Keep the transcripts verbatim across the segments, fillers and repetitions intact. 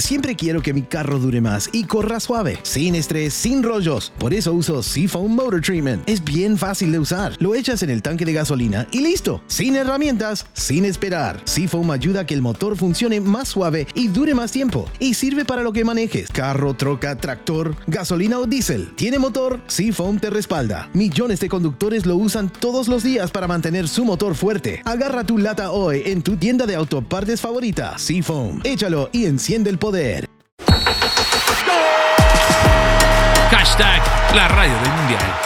Siempre quiero que mi carro dure más y corra suave, sin estrés, sin rollos. Por eso uso Seafoam Motor Treatment. Es bien fácil de usar. Lo echas en el tanque de gasolina y listo. Sin herramientas, sin esperar. Seafoam ayuda a que el motor funcione más suave y dure más tiempo. Y sirve para lo que manejes. Carro, troca, tractor, gasolina o diésel. ¿Tiene motor? Seafoam te respalda. Millones de conductores lo usan todos los días para mantener su motor fuerte. Agarra tu lata hoy en tu tienda de autopartes favorita. Seafoam. Échalo y enciende el poder. Hashtag la radio del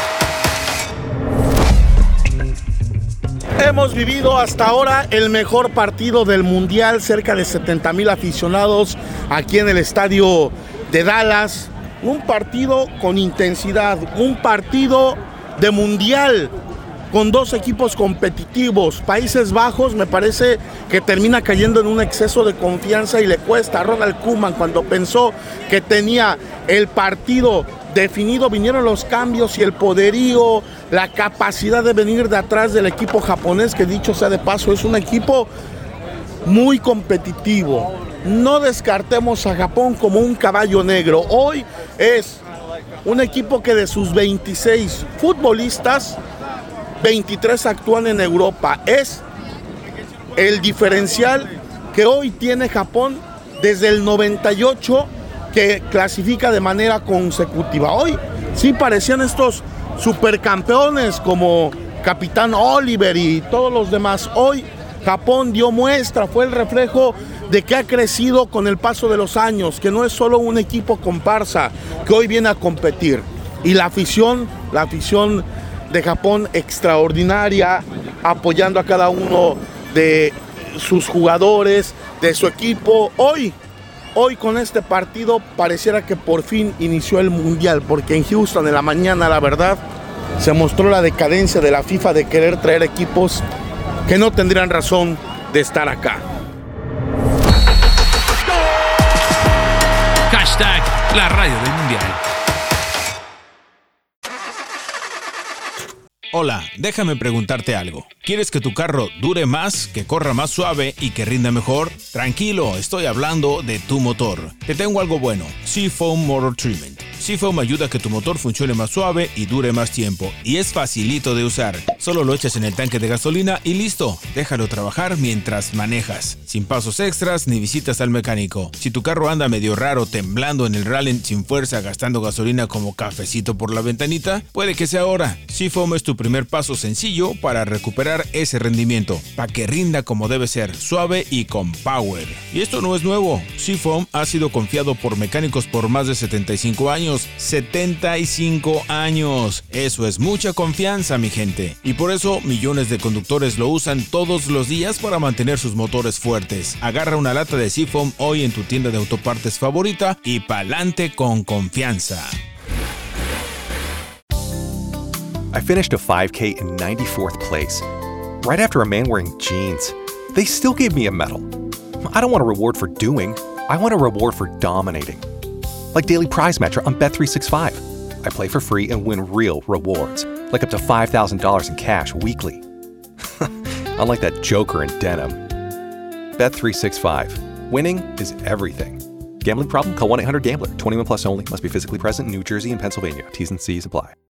mundial. Hemos vivido hasta ahora el mejor partido del mundial, cerca de setenta mil aficionados aquí en el estadio de Dallas. Un partido con intensidad, un partido de mundial con dos equipos competitivos. Países Bajos me parece que termina cayendo en un exceso de confianza y le cuesta a Ronald Koeman cuando pensó que tenía el partido definido. Vinieron los cambios y el poderío, la capacidad de venir de atrás del equipo japonés, que dicho sea de paso es un equipo muy competitivo. No descartemos a Japón como un caballo negro. Hoy es un equipo que de sus veintiséis futbolistas, veintitrés actúan en Europa. Es el diferencial que hoy tiene Japón desde el noventa y ocho, que clasifica de manera consecutiva. Hoy sí parecían estos supercampeones como Capitán Oliver y todos los demás. Hoy Japón dio muestra, fue el reflejo de que ha crecido con el paso de los años, que no es solo un equipo comparsa, que hoy viene a competir. Y la afición, la afición de Japón extraordinaria, apoyando a cada uno de sus jugadores, de su equipo. Hoy, hoy con este partido pareciera que por fin inició el mundial, porque en Houston en la mañana, la verdad, se mostró la decadencia de la FIFA de querer traer equipos que no tendrían razón de estar acá. Hashtag la radio del mundial. Hola, déjame preguntarte algo. ¿Quieres que tu carro dure más, que corra más suave y que rinda mejor? Tranquilo, estoy hablando de tu motor. Te tengo algo bueno, Seafoam Motor Treatment. Seafoam ayuda a que tu motor funcione más suave y dure más tiempo. Y es facilito de usar. Solo lo echas en el tanque de gasolina y listo. Déjalo trabajar mientras manejas. Sin pasos extras ni visitas al mecánico. Si tu carro anda medio raro, temblando en el rally sin fuerza, gastando gasolina como cafecito por la ventanita, puede que sea ahora. Seafoam es tu primer paso sencillo para recuperar ese rendimiento, para que rinda como debe ser, suave y con power. Y esto no es nuevo. Seafoam ha sido confiado por mecánicos por más de setenta y cinco años. setenta y cinco años. Eso es mucha confianza, mi gente. Y por eso millones de conductores lo usan todos los días para mantener sus motores fuertes. Agarra una lata de Seafoam hoy en tu tienda de autopartes favorita y pa'lante con confianza. I finished a five K in ninety-fourth place, right after a man wearing jeans. They still gave me a medal. I don't want a reward for doing, I want a reward for dominating. Like Daily Prize Matcher on Bet three sixty-five. I play for free and win real rewards, like up to five thousand dollars in cash weekly. Unlike that joker in denim. Bet three sixty-five. Winning is everything. Gambling problem? Call one eight hundred gambler. twenty-one plus only. Must be physically present in New Jersey and Pennsylvania. T's and C's apply.